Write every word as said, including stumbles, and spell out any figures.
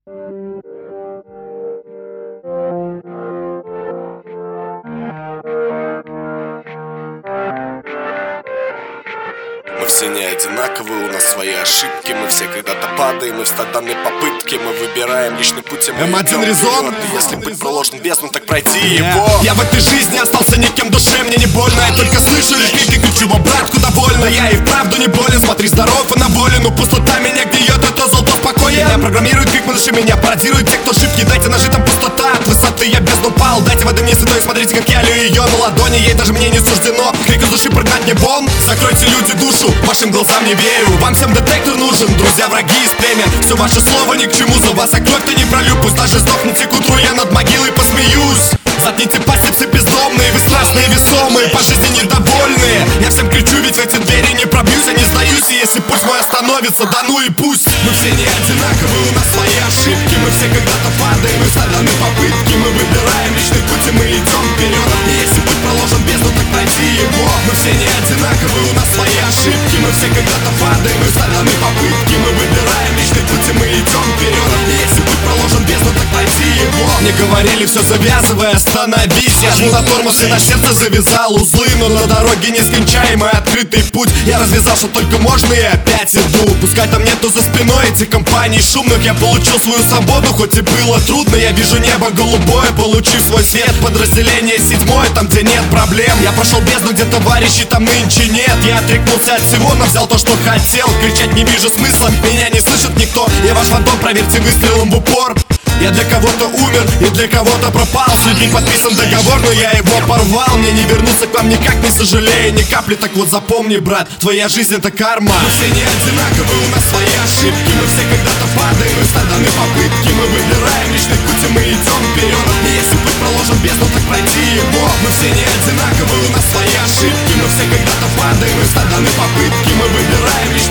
Мы все не одинаковые, у нас свои ошибки. Мы все когда-то падаем, и в стаданной попытке мы выбираем личный путь, и мы эм один резон. И если быть проложен в бездну, так пройти его. Я в этой жизни остался никем, душе мне не больно. Я только слышу лишь крики, кричу: о, братку, довольно. Я и вправду не болен, смотри, здоров и на воле. Но пустота меня гниет, это золото спокоя. Меня программируют крик малыши, меня пародируют те, кто шибки. Дайте ножи, там пустота, от высоты я бездну пал. Дайте воды мне святой, смотрите, как я лью ее на ладони. Ей даже мне не суждено крик из души прогнать не вон. Закройте, люди, душу, вашим глазам не верю. Вам всем детектор нужен, друзья, враги из племя. Все ваше слово ни к чему, за вас я кровь-то не пролю. Пусть даже сдохнете к утру, я над могилой посмеюсь. Заткните пасти, все бездомные, вы страстные, весомые, по жизни недовольные. Я всем кричу, ведь в эти двери не пробьюсь, я не сдаюсь. И если путь мой остановится, да ну и пусть. Мы все не одинаковые, у нас свои ошибки. Мы все когда-то падаем, и стаданы попытки. Мы выбираем личный путь, и мы идем вперед. И если путь проложен бездну, так пройти его. Мы все не одинаковые, у нас свои ошибки. Мы все когда-то падаем, и стаданы попытки. Мы выбираем личный путь, и мы идем вперед. И если путь проложен бездну, так пройти его. Мне говорили, все завязывай, остановись. Я жму на тормоз и на сердце завязал узлы. Но на дороге нескончаемый открытый путь. Я развязал, что только можно, и опять иду. Пускай там нету за спиной этих компаний шумных. Я получил свою свободу, хоть и было трудно. Я вижу небо голубое, получив свой свет. Подразделение седьмое, там где нет проблем. Я прошел бездну, где товарищей там нынче нет. Я отрекнулся от всего, но взял то, что хотел. Кричать не вижу смысла, меня не слышит никто. Я ваш фантом, проверьте выстрелом в упор. Я для кого-то умер и для кого-то пропал. С людьми подписан договор, но я его порвал. Мне не вернуться к вам никак, не сожалею ни капли. Так вот запомни, брат, твоя жизнь это карма. Мы все не одинаковые, у нас свои ошибки. Мы все когда-то падаем, и стаданы попытки. Мы выбираем личный путь, и мы идем вперед. И если путь проложен бездну, так пройти его. Мы все не одинаковые, у нас свои ошибки. Мы все когда-то падаем, и стаданы попытки. Мы выбираем личный